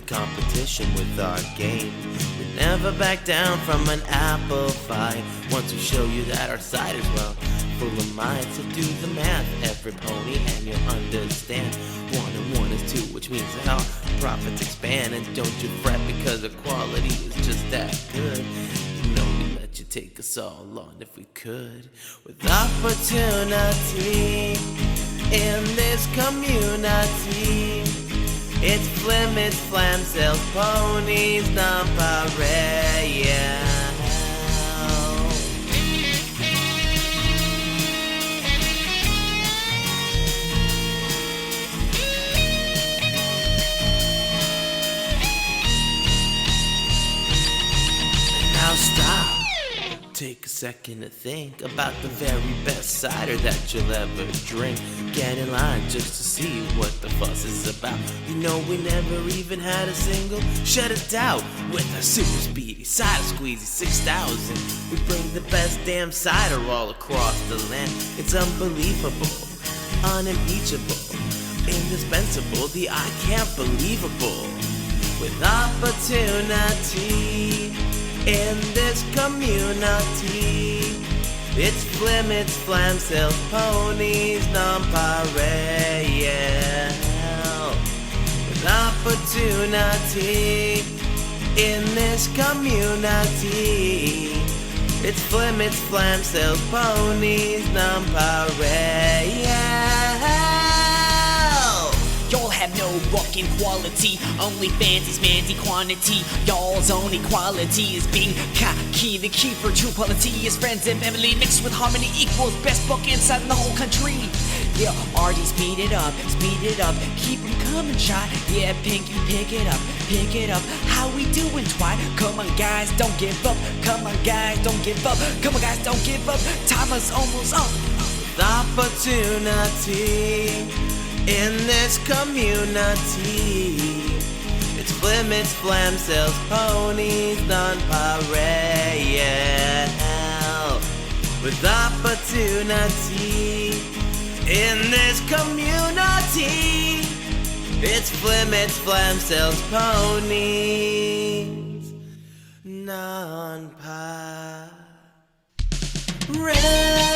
competition with our game. We never back down from an apple fight. Once we show you that our side is, well, full of might. So do the math, every pony, and you'll understand. 1 and 1 is 2, which means that our profits expand. And don't you fret, because the quality is just that good. You know we let you take us all on if we could. With opportunity in this community, it's Flim, it's Flam, Sales, Ponies, Nonpareil, yeah. Now stop. Take a second to think about the very best cider that you'll ever drink. Get in line just to see what the fuss is about. You know we never even had a single shed of doubt. With a super speedy cider squeezy 6000, we bring the best damn cider all across the land. It's unbelievable, unimpeachable, indispensable, the I can't believable. With opportunity in this community, it's Flim, it's Flam, Sales, Ponies, Nonpareil, yeah. With opportunity in this community, it's Flim, it's Flam, Sales, Ponies, Nonpareil, yeah. Y'all have no fucking quality, only fancy's fancy quantity. Y'all's only quality is being cocky. The key for true quality is friends and family mixed with harmony equals best book inside in the whole country. Yeah, RD, speed it up, keep 'em coming, shot. Yeah, Pinky, pick it up, how we doing, twat? Come on guys, don't give up, come on guys, don't give up, come on guys, don't give up, time is almost up. With opportunity in this community, it's Flim, it's Flam, Sales, Ponies, Nonpareil, yeah. With opportunity in this community, it's Flim, it's Flam, Sales, Ponies, Nonpareil.